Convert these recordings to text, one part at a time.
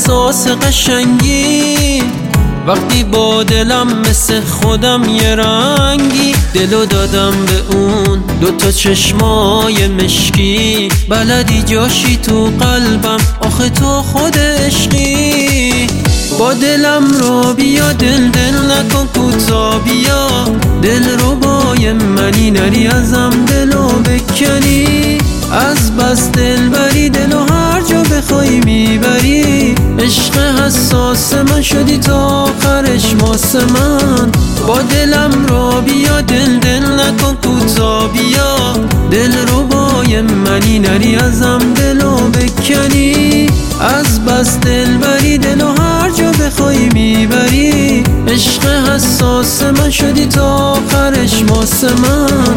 احساس قشنگی، وقتی با دلم مثل خودم یه رنگی. دلو دادم به اون دوتا چشمای مشکی، بلدی جاشی تو قلبم، آخه تو خود عشقی. با دلم رو بیا، دل نکن کوتا بیا، دل رو بای منی، نری ازم دلو بکنی. از بس دل بری، دلو هر جا بخوای میبری. عشق حساس من شدی تا آخرش ماس من. با دلم رو بیا، دل نکن کوتا بیا، دل رو بای منی، نری ازم دلو بکنی. از بس دل بری، دلو هر جا بخوای میبری. عشق حساس من شدی تا آخرش ماس من.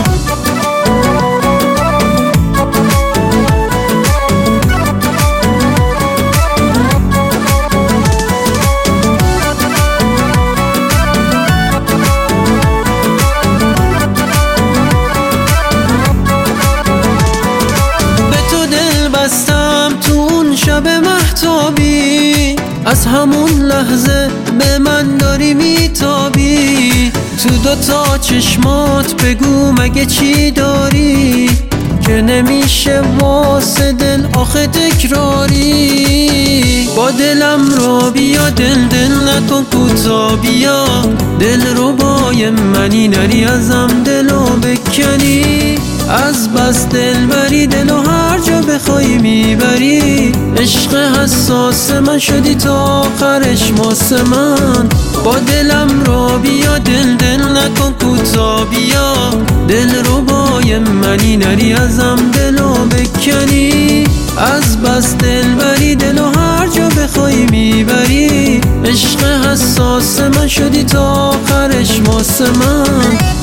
شب مهتابی، از همون لحظه به من داری میتابی. تو دوتا چشمات بگو مگه چی داری، که نمیشه واسه دل آخه تکراری. با دلم رو بیا، دل نکن کوتا بیا، دل رو بای منی، نری ازم دلو بکنی. از بس دل بری، دلو هر جا بخوای میبری. عشق حساس من شدی تا آخرش ماس من. با دلم رو بیا، دل نکن کوتا بیا، دل رو بای منی، نری ازم دلو بکنی. از بس دل بری، دلو هر جا بخوای میبری. عشق حساس من شدی تا آخرش ماس من.